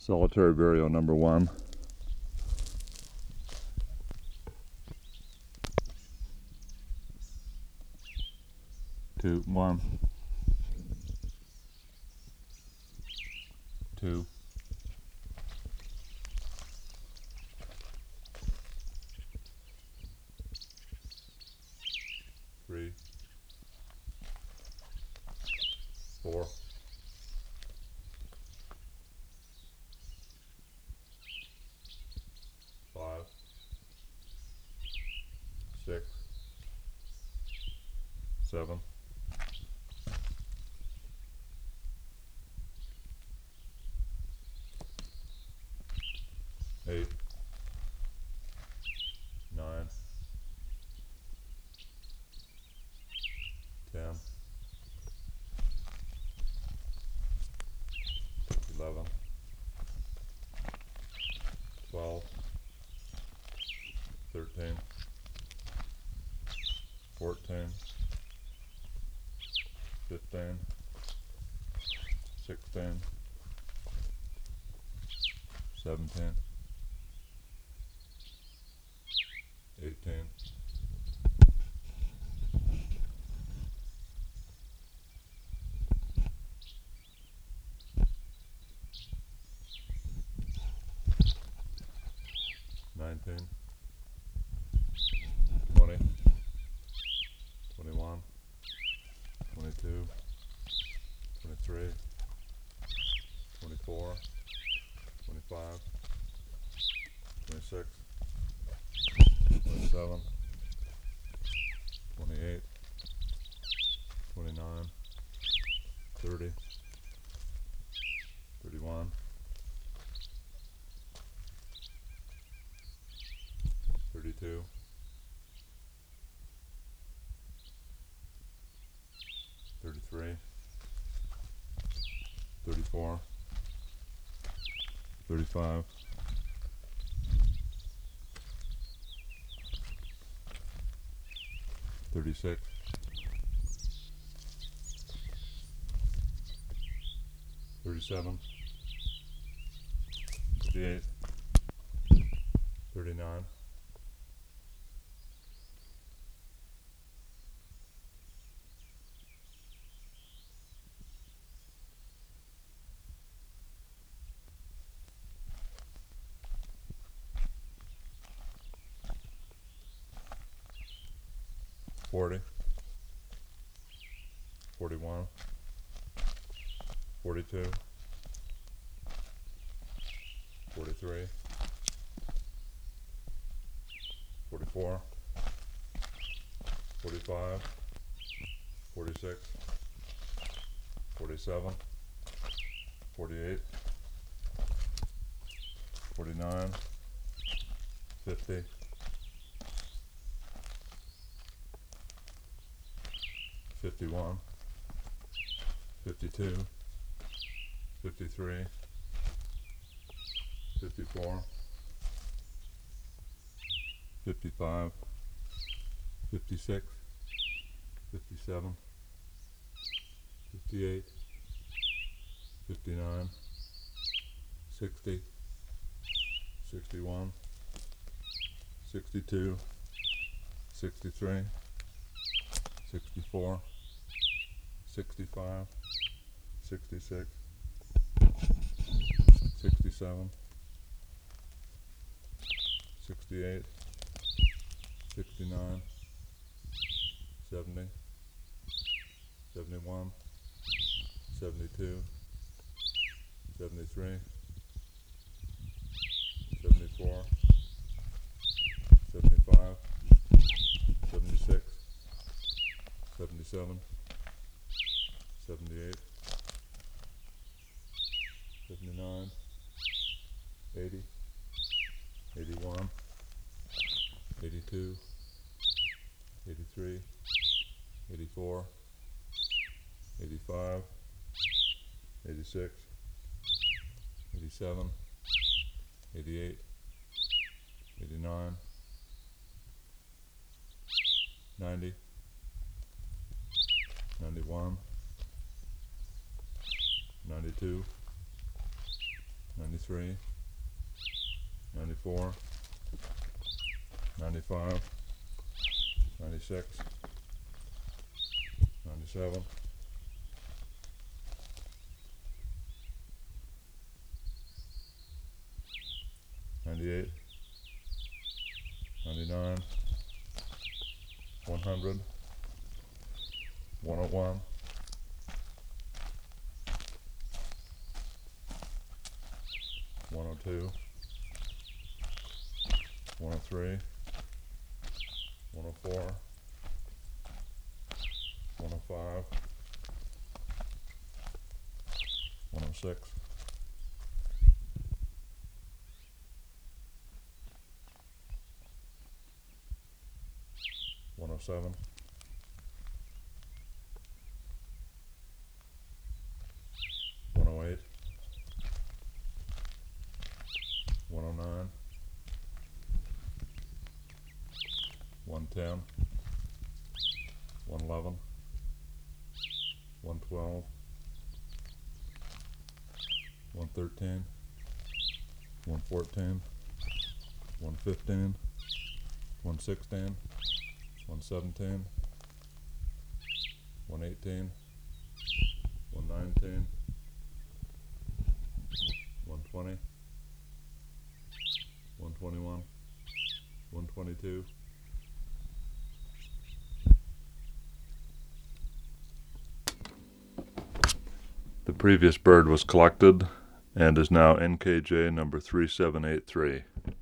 Solitary burial number 1. Two, 1, 2, 3, 4, 5, 6, 7, 8, 9, 10, 11, 12, 13, 14, 15, 16, 17, 18, 19, 20, 21, 22, 23, 24, 25, 26, 27, 28, 29, 30, 31, 32, 33, 34, 35, 36, 37, 38, 39, 40, 41, 42, 43, 44, 45, 46, 47, 48, 49, 50, 51, 52, 53, 54, 55, 56, 57, 58, 59, 60, 61, 62, 63, 64, 65, 66, 67, 68, 69, 70, 71, 72, 73, 74, 75, 76, 77, 78, 79, 80, 81, 82, 83, 84, 85, 86, 87, 88, 89, 90, 91, 92, 93, 93, 94, 95, 96, 97, 98, 99, 100, 101, 102, 103, 104, 105, 106, 107, 108, 109, 110, 111, 112, 113, 114, 115, 116, 117, 118, 119, 120, 121, 122, The previous bird was collected and is now NKJ number 3783.